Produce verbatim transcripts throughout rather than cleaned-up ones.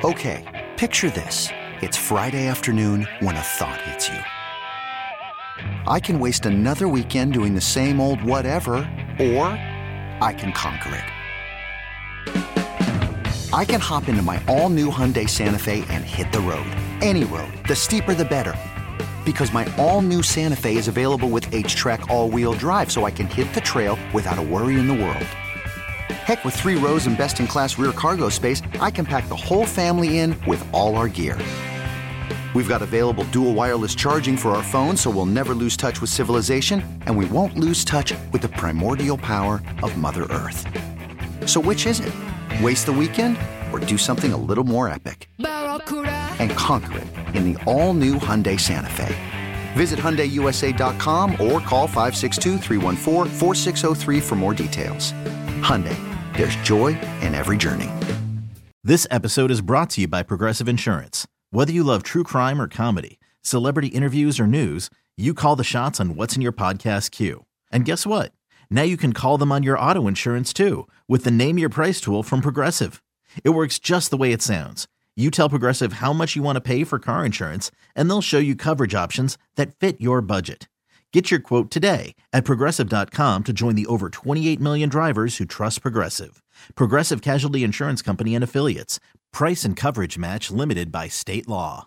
Okay, picture this. It's Friday afternoon when a thought hits you. I can waste another weekend doing the same old whatever, or I can conquer it. I can hop into my all-new Hyundai Santa Fe and hit the road. Any road. The steeper, the better. Because my all-new Santa Fe is available with H-Track all-wheel drive, so I can hit the trail without a worry in the world. Heck, with three rows and best-in-class rear cargo space, I can pack the whole family in with all our gear. We've got available dual wireless charging for our phones, so we'll never lose touch with civilization, and we won't lose touch with the primordial power of Mother Earth. So which is it? Waste the weekend or do something a little more epic? And conquer it in the all-new Hyundai Santa Fe. Visit Hyundai U S A dot com or call five six two, three one four, four six zero three for more details. Hyundai, there's joy in every journey. This episode is brought to you by Progressive Insurance. Whether you love true crime or comedy, celebrity interviews or news, you call the shots on what's in your podcast queue. And guess what? Now you can call them on your auto insurance too with the Name Your Price tool from Progressive. It works just the way it sounds. You tell Progressive how much you want to pay for car insurance, and they'll show you coverage options that fit your budget. Get your quote today at Progressive dot com to join the over twenty-eight million drivers who trust Progressive. Progressive Casualty Insurance Company and Affiliates. Price and coverage match limited by state law.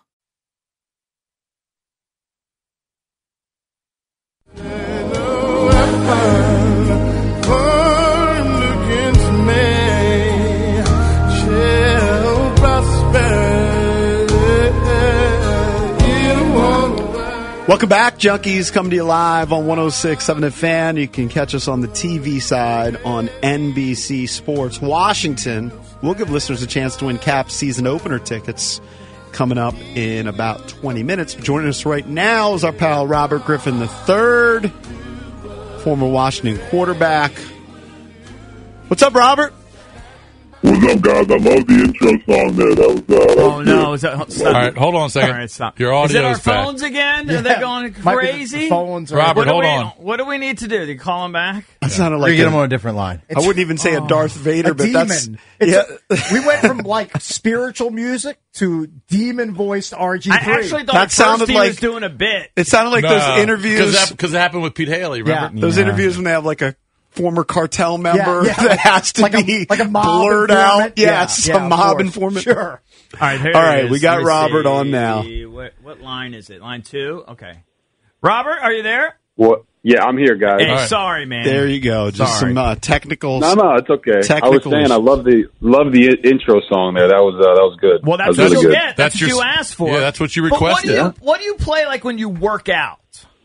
Welcome back, Junkies. Coming to you live on one oh six point seven The Fan. You can catch us on the T V side on N B C Sports. Washington, we'll give listeners a chance to win Caps season opener tickets coming up in about twenty minutes. Joining us right now is our pal Robert Griffin the third, former Washington quarterback. What's up, Robert? What's up, guys? I love the intro song there. That was, uh, that oh, was no. Is that, stop. All right, hold on a second. All right, stop. Your audio is it our is bad. phones again? Yeah. Are they going crazy? Phones are Robert, what hold we, on. What do we need to do? Do you call them back? That sounded Or like you get a, them on a different line. I wouldn't even say a Darth Vader, a but demon. that's It's yeah. a- we went from like spiritual music to demon voiced R G three. I actually thought That at first sounded he like- was doing a bit. It sounded like those interviews. Because it happened with Pete Haley, remember? Yeah. Those Yeah. interviews when they have like a former cartel member yeah, that like- has to like a- be like a mob blurred informant. out. Yeah, Yeah, it's yeah, a of mob course. informant. Sure. All right, here All it right, is. we got Let me Robert see. on now. What, what line is it? Line two? Okay. Robert, are you there? What? Yeah, I'm here, guys. Hey, right. sorry, man. There you go. Just Sorry. some uh, technicals. No, no, it's okay. I was Technical saying issues. I love the love the i- intro song there. That was uh, that was good. Well, that's that was what really you good. get. That's, That's what your- you asked for. yeah, that's what you But what do requested. you what do you play like when you work out?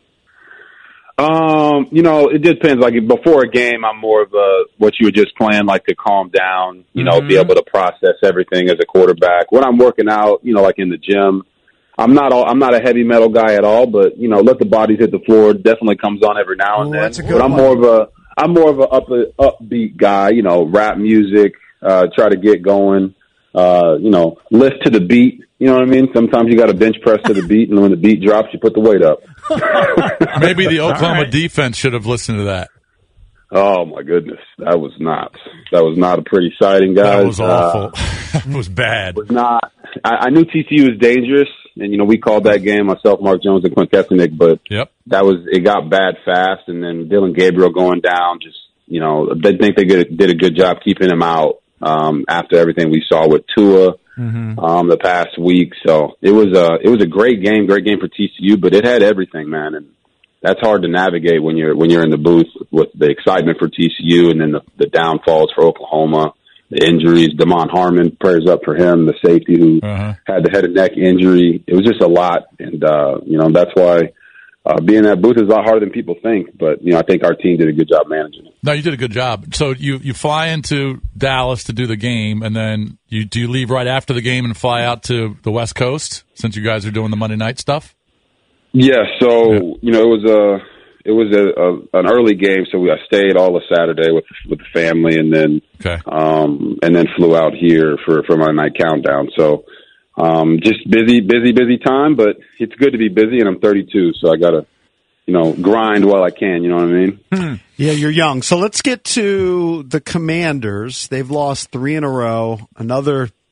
Um, you know, it depends. Like before a game, I'm more of a what you were just playing, like to calm down. You know, Mhm. be able to process everything as a quarterback. When I'm working out, you know, like in the gym, I'm not all, I'm not a heavy metal guy at all. But you know, let the bodies hit the floor. Definitely comes on every now and Ooh, then. that's a good but I'm one. more of a I'm more of a up, upbeat guy. You know, rap music. Uh, try to get going. Uh, you know, lift to the beat. You know what I mean? Sometimes you got to bench press to the beat, and when the beat drops, you put the weight up. Maybe the Oklahoma right. defense should have listened to that. Oh my goodness, that was not that was not a pretty sighting, guys. That was Uh, awful. That was bad. was not. I, I knew T C U was dangerous, and you know we called that game myself, Mark Jones, and Clint Kaepernick. But Yep. that was it got bad fast, and then Dylan Gabriel going down. Just you know, they think they did, did a good job keeping him out um, after everything we saw with Tua Mm-hmm. um, the past week. So it was a it was a great game, great game for T C U, but it had everything, man, and that's hard to navigate when you're when you're in the booth with the excitement for T C U and then the, the downfalls for Oklahoma, the injuries. Damon Harmon, prayers up for him, the safety who Uh-huh. had the head and neck injury. It was just a lot, and uh, you know that's why uh, being in that booth is a lot harder than people think. But you know I think our team did a good job managing it. No, you did a good job. So you, you fly into Dallas to do the game, and then you do you leave right after the game and fly out to the West Coast since you guys are doing the Monday night stuff? Yeah, so Yeah. you know it was a it was a, a an early game, so we I stayed all of Saturday with with the family, and then Okay. um and then flew out here for for my night countdown. So um just busy, busy, busy time, but it's good to be busy, and I'm thirty-two, so I gotta you know grind while I can. You know what I mean? Yeah, you're young. So let's get to the Commanders. They've lost three in a row. Another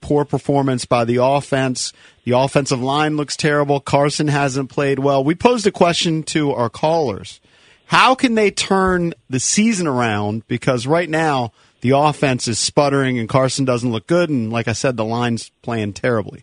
poor performance by the offense. The offensive line looks terrible. Carson hasn't played well. We posed a question to our callers. How can they turn the season around? Because right now, the offense is sputtering and Carson doesn't look good. And like I said, the line's playing terribly.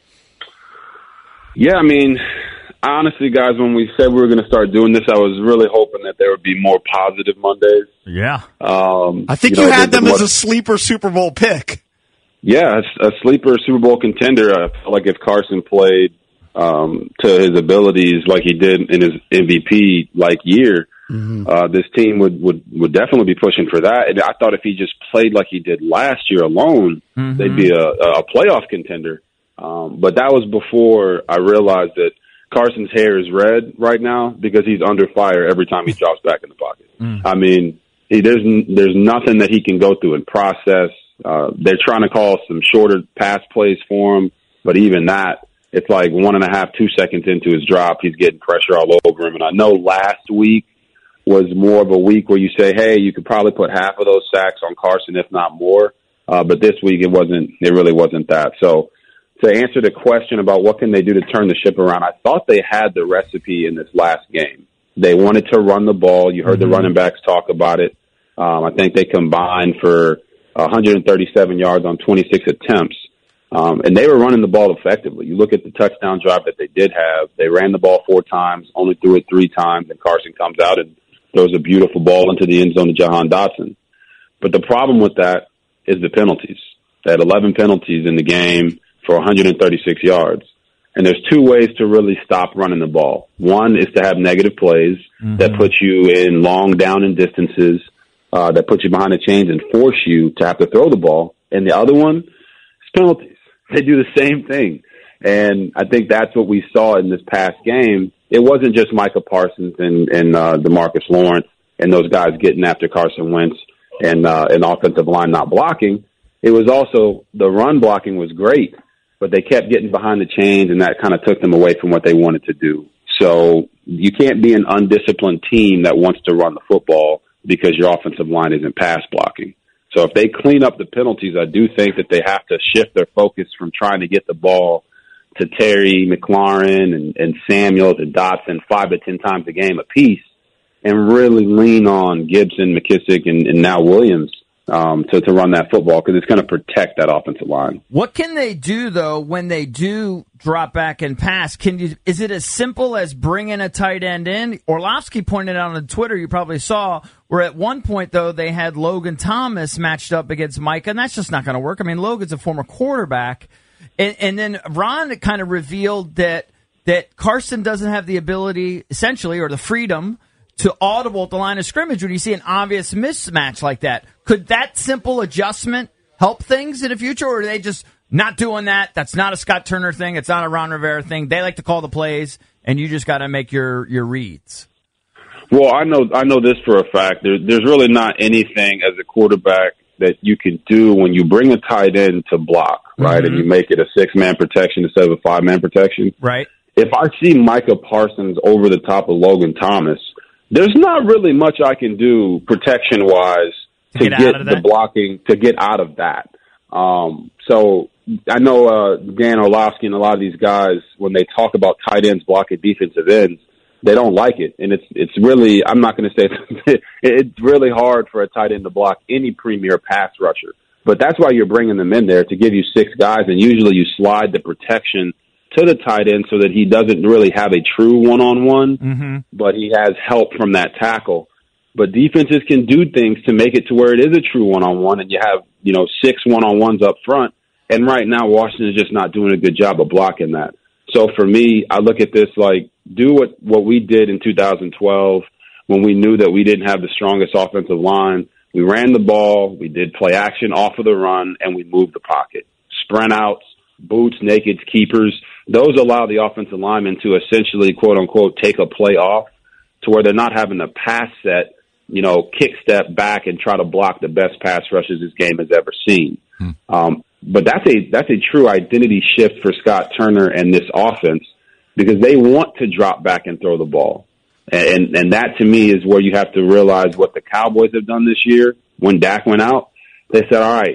Yeah, I mean, honestly, guys, when we said we were going to start doing this, I was really hoping that there would be more positive Mondays. Yeah. Um, I think you, you know, had the, them the, as a sleeper Super Bowl pick. Yeah, a, a sleeper Super Bowl contender. I felt like if Carson played um, to his abilities like he did in his M V P-like year, mm-hmm. uh, this team would, would, would definitely be pushing for that. And I thought if he just played like he did last year alone, mm-hmm. they'd be a, a playoff contender. Um, but that was before I realized that Carson's hair is red right now because he's under fire every time he drops back in the pocket. Mm. I mean, he, there's there's nothing that he can go through and process. Uh, they're trying to call some shorter pass plays for him, but even that, it's like one and a half, two seconds into his drop, he's getting pressure all over him. And I know last week was more of a week where you say, hey, you could probably put half of those sacks on Carson, if not more. Uh, but this week it wasn't. It really wasn't that. So, to answer the question about what can they do to turn the ship around, I thought they had the recipe in this last game. They wanted to run the ball. You heard mm-hmm. the running backs talk about it. Um, I think they combined for one hundred thirty-seven yards on twenty-six attempts. Um, and they were running the ball effectively. You look at the touchdown drive that they did have. They ran the ball four times, only threw it three times, and Carson comes out and throws a beautiful ball into the end zone to Jahan Dotson. But the problem with that is the penalties. They had eleven penalties in the game for one hundred thirty-six yards. And there's two ways to really stop running the ball. One is to have negative plays mm-hmm. that put you in long down and distances, uh, that put you behind the chains and force you to have to throw the ball. And the other one is penalties. They do the same thing. And I think that's what we saw in this past game. It wasn't just Micah Parsons and, and uh, DeMarcus Lawrence and those guys getting after Carson Wentz and uh, an offensive line not blocking. It was also the run blocking was great, but they kept getting behind the chains, and that kind of took them away from what they wanted to do. So you can't be an undisciplined team that wants to run the football because your offensive line isn't pass blocking. So if they clean up the penalties, I do think that they have to shift their focus from trying to get the ball to Terry, McLaurin, and, and Samuels and Dotson five to ten times a game apiece and really lean on Gibson, McKissick, and, and now Williams Um, to, to run that football because it's going to protect that offensive line. What can they do, though, when they do drop back and pass? Can you? Is it as simple as bringing a tight end in? Orlovsky pointed out on Twitter, you probably saw, where at one point, though, they had Logan Thomas matched up against Micah, and that's just not going to work. I mean, Logan's a former quarterback. And, and then Ron kind of revealed that that Carson doesn't have the ability, essentially, or the freedom to audible at the line of scrimmage when you see an obvious mismatch like that. Could that simple adjustment help things in the future, or are they just not doing that? That's not a Scott Turner thing. It's not a Ron Rivera thing. They like to call the plays, and you just got to make your, your reads. Well, I know I know this for a fact. There, there's really not anything as a quarterback that you can do when you bring a tight end to block, right, mm-hmm. and you make it a six-man protection instead of a five-man protection. Right. If I see Micah Parsons over the top of Logan Thomas, there's not really much I can do protection-wise to, to get, get the blocking, to get out of that. Um, so I know uh, Dan Orlovsky and a lot of these guys, when they talk about tight ends blocking defensive ends, they don't like it. And it's it's really, I'm not going to say, it's, it's really hard for a tight end to block any premier pass rusher. But that's why you're bringing them in there, to give you six guys, and usually you slide the protection to the tight end so that he doesn't really have a true one-on-one, mm-hmm. but he has help from that tackle. But defenses can do things to make it to where it is a true one-on-one, and you have, you know, six one-on-ones up front. And right now, Washington is just not doing a good job of blocking that. So for me, I look at this like, do what, what we did in two thousand twelve when we knew that we didn't have the strongest offensive line. We ran the ball, we did play action off of the run, and we moved the pocket. Sprint outs, boots, nakeds, keepers. Those allow the offensive linemen to essentially, quote unquote, take a play off to where they're not having to pass set, you know, kick step back and try to block the best pass rushes this game has ever seen. Hmm. Um, but that's a, that's a true identity shift for Scott Turner and this offense, because they want to drop back and throw the ball. And, and that to me is where you have to realize what the Cowboys have done this year. When Dak went out, they said, all right,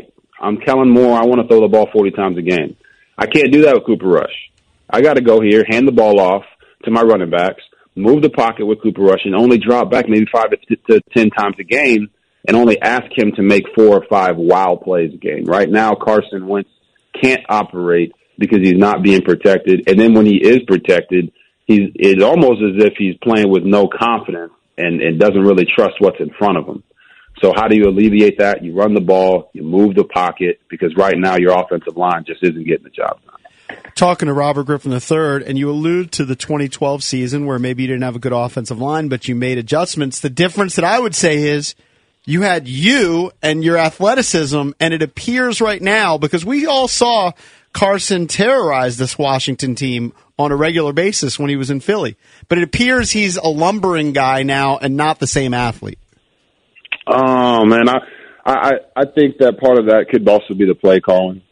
I'm Kellen Moore. I want to throw the ball forty times a game. I can't do that with Cooper Rush. I got to go here, hand the ball off to my running backs, move the pocket with Cooper Rush, and only drop back maybe five to, to ten times a game, and only ask him to make four or five wow plays a game. Right now, Carson Wentz can't operate because he's not being protected, and then when he is protected, he's it's almost as if he's playing with no confidence and, and doesn't really trust what's in front of him. So how do you alleviate that? You run the ball, you move the pocket, because right now your offensive line just isn't getting the job done. Talking to Robert Griffin the third, and you allude to the twenty twelve season where maybe you didn't have a good offensive line, but you made adjustments. The difference that I would say is you had you and your athleticism, and it appears right now, because we all saw Carson terrorize this Washington team on a regular basis when he was in Philly, but it appears he's a lumbering guy now and not the same athlete. Oh, man, I, I, I think that part of that could also be the play calling.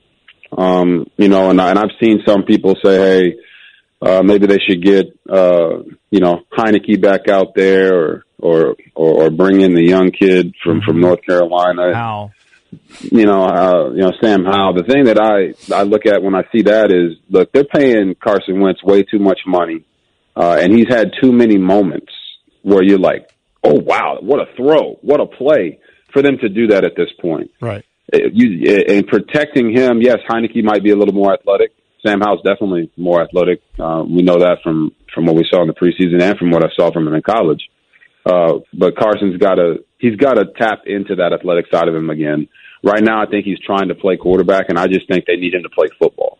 Um, you know, and, I, and I've seen some people say, hey, uh, maybe they should get, uh, you know, Heineke back out there or, or, or, or bring in the young kid from, from North Carolina. Wow. You know, uh, you know, Sam Howell. The thing that I, I look at when I see that is, look, they're paying Carson Wentz way too much money. Uh, and he's had too many moments where you're like, oh, wow, what a throw, what a play for them to do that at this point. Right. You, in protecting him, yes, Heineke might be a little more athletic. Sam Howell's definitely more athletic. Uh, we know that from, from what we saw in the preseason and from what I saw from him in college. Uh, but Carson's got to he's got to tap into that athletic side of him again. Right now, I think he's trying to play quarterback, and I just think they need him to play football.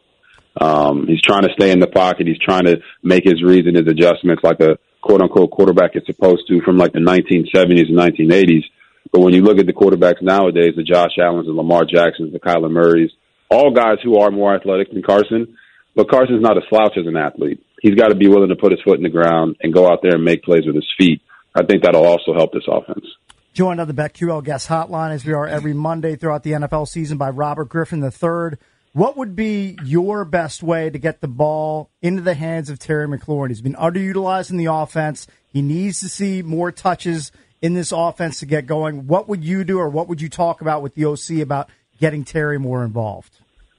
Um, he's trying to stay in the pocket. He's trying to make his reads and his adjustments like a quote-unquote quarterback is supposed to from like the nineteen seventies and nineteen eighties. But when you look at the quarterbacks nowadays, the Josh Allens, the Lamar Jacksons, the Kyler Murrays, all guys who are more athletic than Carson, but Carson's not a slouch as an athlete. He's got to be willing to put his foot in the ground and go out there and make plays with his feet. I think that'll also help this offense. Joined on the BetQL Guest Hotline, as we are every Monday throughout the N F L season, by Robert Griffin the third. What would be your best way to get the ball into the hands of Terry McLaurin? He's been underutilized in the offense. He needs to see more touches in this offense to get going. What would you do, or what would you talk about with the O C about getting Terry more involved?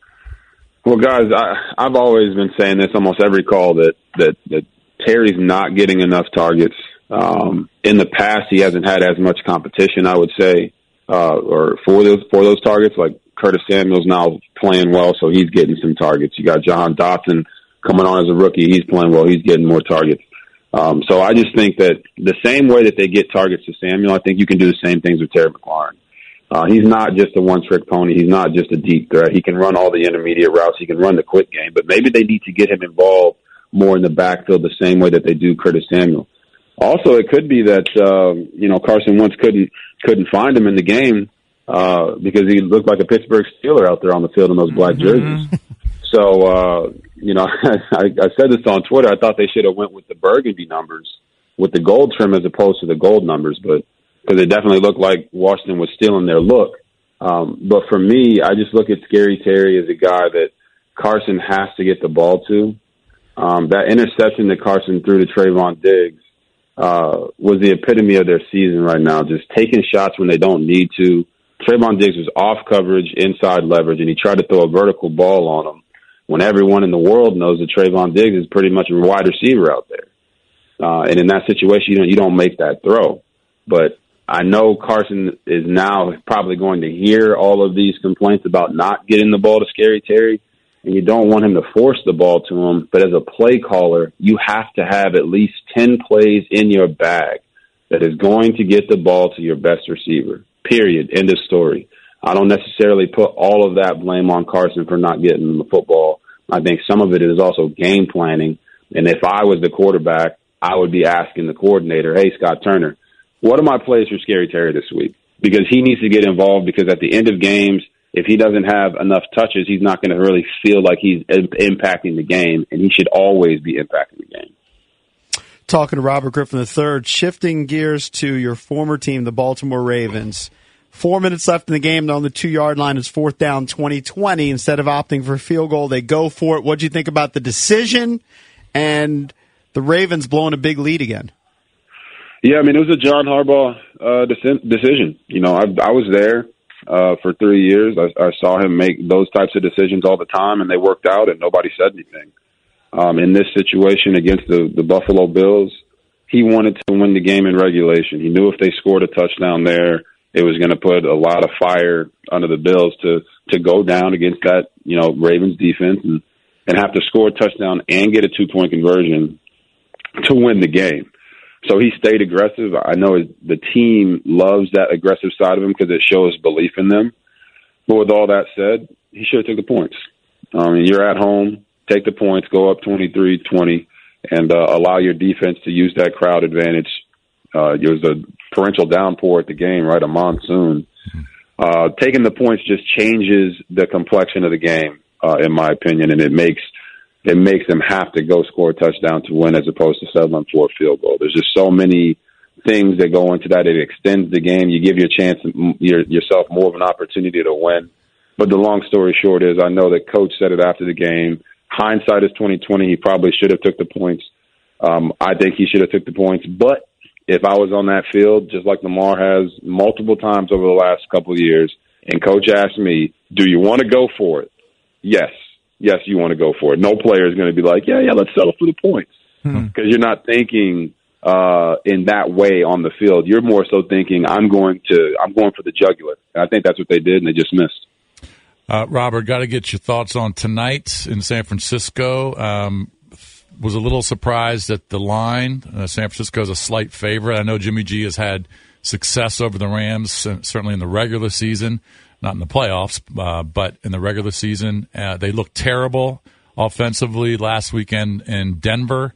Well, guys, I, I've always been saying this almost every call that, that, that Terry's not getting enough targets. Um, in the past, he hasn't had as much competition, I would say, uh, or for those, for those targets. Like Curtis Samuel's now playing well, so he's getting some targets. You got Jahan Dotson coming on as a rookie. He's playing well. He's getting more targets. Um, so I just think that the same way that they get targets to Samuel, I think you can do the same things with Terry McLaurin. Uh, he's not just a one-trick pony. He's not just a deep threat. He can run all the intermediate routes. He can run the quick game. But maybe they need to get him involved more in the backfield the same way that they do Curtis Samuel. Also, it could be that, um, you know, Carson Wentz couldn't couldn't find him in the game uh, because he looked like a Pittsburgh Steeler out there on the field in those black jerseys. Mm-hmm. So, uh, you know, I, I said this on Twitter. I thought they should have went with the burgundy numbers, with the gold trim as opposed to the gold numbers, but because it definitely looked like Washington was stealing their look. Um, but for me, I just look at Scary Terry as a guy that Carson has to get the ball to. Um, that interception that Carson threw to Trayvon Diggs uh, was the epitome of their season right now, just taking shots when they don't need to. Trayvon Diggs was off coverage, inside leverage, and he tried to throw a vertical ball on him when everyone in the world knows that Trayvon Diggs is pretty much a wide receiver out there. Uh, and in that situation, you don't, you don't make that throw. But I know Carson is now probably going to hear all of these complaints about not getting the ball to Scary Terry, and you don't want him to force the ball to him. But as a play caller, you have to have at least ten plays in your bag that is going to get the ball to your best receiver, period, end of story. I don't necessarily put all of that blame on Carson for not getting the football. I think some of it is also game planning. And if I was the quarterback, I would be asking the coordinator, hey, Scott Turner, what are my plays for Scary Terry this week? Because he needs to get involved, because at the end of games, if he doesn't have enough touches, he's not going to really feel like he's impacting the game, and he should always be impacting the game. Talking to Robert Griffin the third, shifting gears to your former team, the Baltimore Ravens. Four minutes left in the game. They're on the two-yard line. It's fourth down, twenty twenty. Instead of opting for a field goal, they go for it. What do you think about the decision and the Ravens blowing a big lead again? Yeah, I mean, it was a John Harbaugh uh, decision. You know, I, I was there. uh, for three years. I, I saw him make those types of decisions all the time, and they worked out, and nobody said anything. Um, in this situation against the, the Buffalo Bills, he wanted to win the game in regulation. He knew if they scored a touchdown there, it was going to put a lot of fire under the Bills to, to go down against that, you know, Ravens defense and, and have to score a touchdown and get a two-point conversion to win the game. So he stayed aggressive. I know the team loves that aggressive side of him because it shows belief in them. But with all that said, he should have took the points. I mean, you're at home, take the points, go up twenty-three twenty, and uh, allow your defense to use that crowd advantage. Uh, it was a torrential downpour at the game, right, a monsoon. Uh, taking the points just changes the complexion of the game, uh, in my opinion, and it makes it makes them have to go score a touchdown to win as opposed to settling for a field goal. There's just so many things that go into that. It extends the game. You give your chance your, yourself more of an opportunity to win. But the long story short is I know that Coach said it after the game. Hindsight is twenty twenty. He probably should have took the points. Um, I think he should have took the points. But if I was on that field, just like Lamar has multiple times over the last couple of years, and Coach asked me, do you want to go for it? Yes. Yes, you want to go for it. No player is going to be like, yeah, yeah, let's settle for the points. Because hmm. you're not thinking uh, in that way on the field. You're more so thinking, I'm going to, I'm going for the jugular. And I think that's what they did, and they just missed. Uh, Robert, got to get your thoughts on tonight in San Francisco. Um, was a little surprised at the line. Uh, San Francisco is a slight favorite. I know Jimmy G has had success over the Rams, certainly in the regular season, not in the playoffs, uh, but in the regular season. Uh, they looked terrible offensively last weekend in Denver.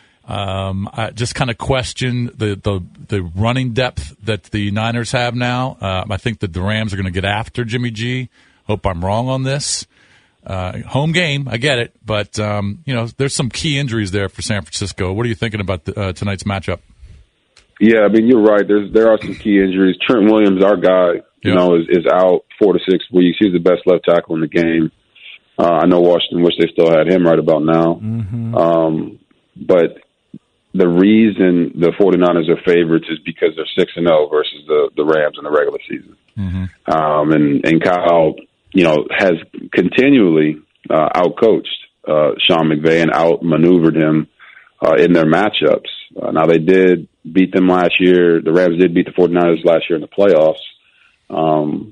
Um, I just kind of question the, the, the running depth that the Niners have now. Uh, I think that the Rams are going to get after Jimmy G. Hope I'm wrong on this. Uh, home game, I get it, but um, you know, there's some key injuries there for San Francisco. What are you thinking about the, uh, tonight's matchup? Yeah, I mean, you're right. There's there are some key injuries. Trent Williams, our guy, you yep. know, is, is out four to six weeks. He's the best left tackle in the game. Uh, I know Washington wish they still had him right about now. Mm-hmm. Um, but the reason the 49ers are favorites is because they're six and zero versus the the Rams in the regular season. Mm-hmm. Um, and and Kyle, you know, has continually uh, outcoached uh, Sean McVay and outmaneuvered him uh, in their matchups. Uh, now, they did beat them last year. The Rams did beat the 49ers last year in the playoffs. Um,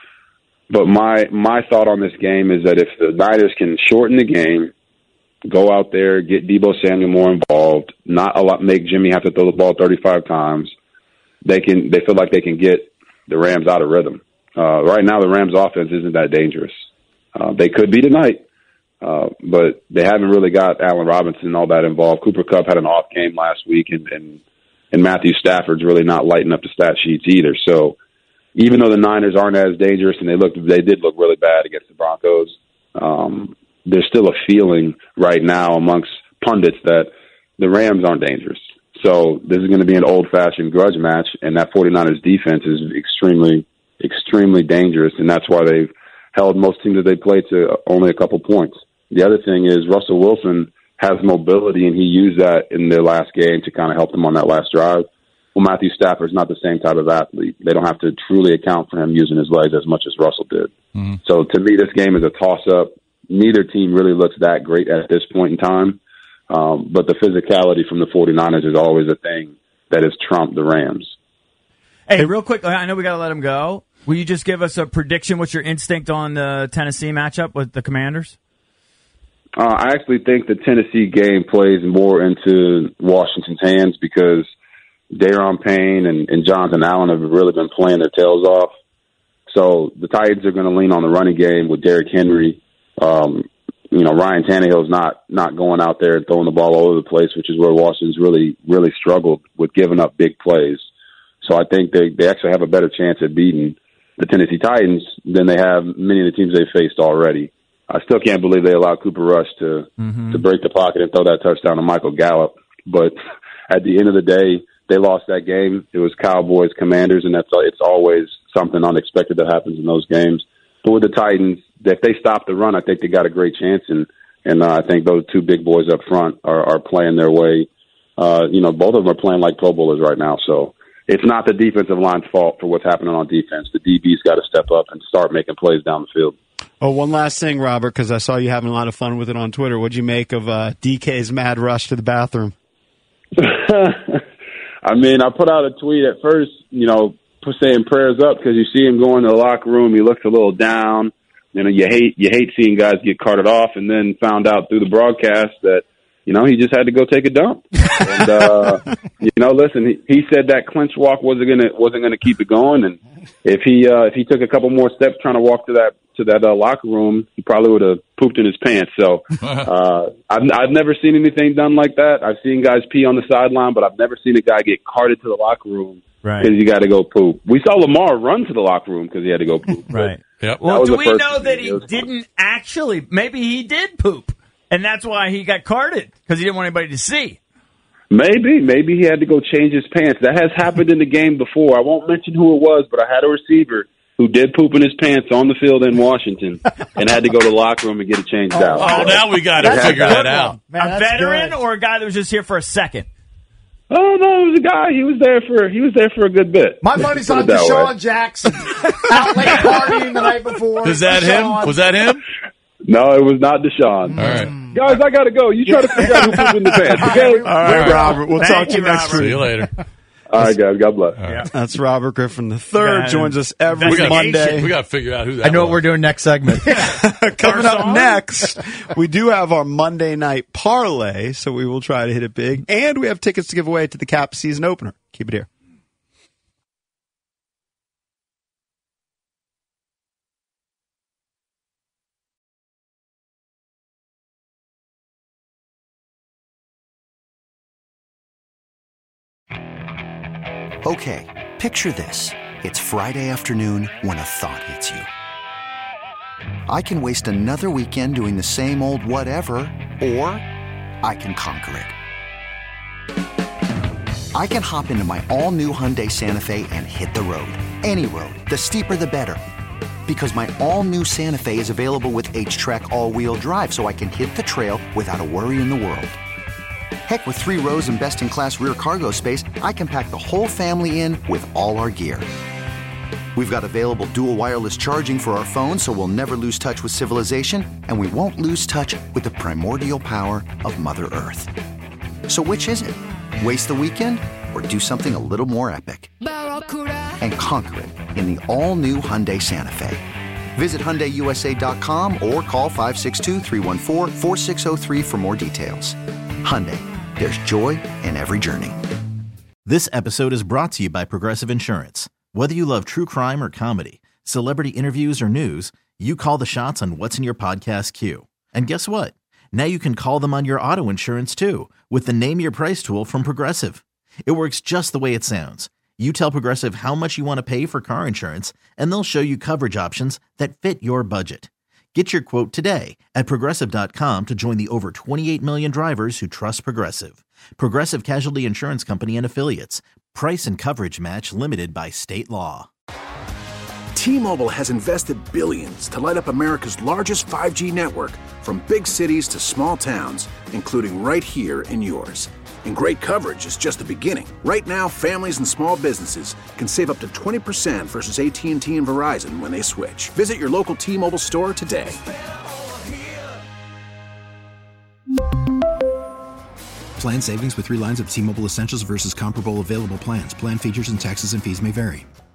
but my my thought on this game is that if the Niners can shorten the game, go out there, get Deebo Samuel more involved, not a lot, make Jimmy have to throw the ball thirty-five times, they can. They feel like they can get the Rams out of rhythm. Uh, right now, the Rams' offense isn't that dangerous. Uh, they could be tonight. Uh, but they haven't really got Allen Robinson all that involved. Cooper Kupp had an off game last week, and, and, and Matthew Stafford's really not lighting up the stat sheets either. So even though the Niners aren't as dangerous, and they looked, they did look really bad against the Broncos, um, there's still a feeling right now amongst pundits that the Rams aren't dangerous. So this is going to be an old-fashioned grudge match, and that 49ers defense is extremely, extremely dangerous, and that's why they've held most teams that they play to only a couple points. The other thing is Russell Wilson has mobility, and he used that in their last game to kind of help them on that last drive. Well, Matthew Stafford's not the same type of athlete. They don't have to truly account for him using his legs as much as Russell did. Mm-hmm. So to me, this game is a toss-up. Neither team really looks that great at this point in time. Um, but the physicality from the 49ers is always a thing that has trumped the Rams. Hey, real quick, I know we got to let him go. Will you just give us a prediction? What's your instinct on the Tennessee matchup with the Commanders? Uh, I actually think the Tennessee game plays more into Washington's hands because Daron Payne and, and Jonathan Allen have really been playing their tails off. So the Titans are going to lean on the running game with Derrick Henry. Um, you know, Ryan Tannehill's not not going out there and throwing the ball all over the place, which is where Washington's really, really struggled with giving up big plays. So I think they, they actually have a better chance at beating the Tennessee Titans than they have many of the teams they've faced already. I still can't believe they allowed Cooper Rush to mm-hmm. to break the pocket and throw that touchdown to Michael Gallup. But at the end of the day, they lost that game. It was Cowboys, Commanders, and that's it's always something unexpected that happens in those games. But with the Titans, if they stop the run, I think they got a great chance, and and uh, I think those two big boys up front are, are playing their way. Uh, you know, both of them are playing like Pro Bowlers right now, so it's not the defensive line's fault for what's happening on defense. The D B's got to step up and start making plays down the field. Oh, one last thing, Robert, because I saw you having a lot of fun with it on Twitter. What'd you make of uh, D K's mad rush to the bathroom? I mean, I put out a tweet at first, you know, saying prayers up because you see him go into the locker room. He looks a little down. You know, you hate you hate seeing guys get carted off, and then found out through the broadcast that, you know, he just had to go take a dump. And uh, you know, listen, he, he said that clinch walk wasn't gonna wasn't gonna keep it going, and if he uh, if he took a couple more steps trying to walk to that to that uh, locker room, he probably would have pooped in his pants. So uh, I've I've never seen anything done like that. I've seen guys pee on the sideline, but I've never seen a guy get carted to the locker room because right. you got to go poop. We saw Lamar run to the locker room because he had to go poop. Right. Yep. Well, do we know that he didn't fun. actually? Maybe he did poop, and that's why he got carted because he didn't want anybody to see. Maybe, maybe he had to go change his pants. That has happened in the game before. I won't mention who it was, but I had a receiver who did poop in his pants on the field in Washington and had to go to the locker room and get it changed oh, out. Oh, now we got to figure that out. Man, a veteran good. or a guy that was just here for a second? Oh no, it was a guy. He was there for he was there for a good bit. My money's on Deshaun Jackson. Out late partying the night before. Is that Deshaun. him? Was that him? No, it was not Deshaun. All right. Guys, I got to go. You try to figure out who pooped in the pants, okay? All right, right. Robert. We'll Thank talk to you, you next Robert. week. See you later. All right, guys. God bless. Right. Yeah. That's Robert Griffin the third. Yeah. Joins us every We got, Monday. we got to figure out who that I know was. what we're doing next segment. Coming up next, we do have our Monday night parlay, so we will try to hit it big. And we have tickets to give away to the Cap season opener. Keep it here. Okay, picture this. It's Friday afternoon when a thought hits you. I can waste another weekend doing the same old whatever, or I can conquer it. I can hop into my all-new Hyundai Santa Fe and hit the road. Any road. The steeper the better. Because my all-new Santa Fe is available with H-Track all-wheel drive, so I can hit the trail without a worry in the world. Heck, with three rows and best-in-class rear cargo space, I can pack the whole family in with all our gear. We've got available dual wireless charging for our phones, so we'll never lose touch with civilization, and we won't lose touch with the primordial power of Mother Earth. So which is it? Waste the weekend or do something a little more epic? And conquer it in the all-new Hyundai Santa Fe. Visit Hyundai U S A dot com or call five six two, three one four, four six zero three for more details. Hyundai, there's joy in every journey. This episode is brought to you by Progressive Insurance. Whether you love true crime or comedy, celebrity interviews or news, you call the shots on what's in your podcast queue. And guess what? Now you can call them on your auto insurance too with the Name Your Price tool from Progressive. It works just the way it sounds. You tell Progressive how much you want to pay for car insurance, and they'll show you coverage options that fit your budget. Get your quote today at Progressive dot com to join the over twenty-eight million drivers who trust Progressive. Progressive Casualty Insurance Company and Affiliates. Price and coverage match limited by state law. T-Mobile has invested billions to light up America's largest five G network, from big cities to small towns, including right here in yours. And great coverage is just the beginning. Right now, families and small businesses can save up to twenty percent versus A T and T and Verizon when they switch. Visit your local T-Mobile store today. Plan savings with three lines of T-Mobile Essentials versus comparable available plans. Plan features and taxes and fees may vary.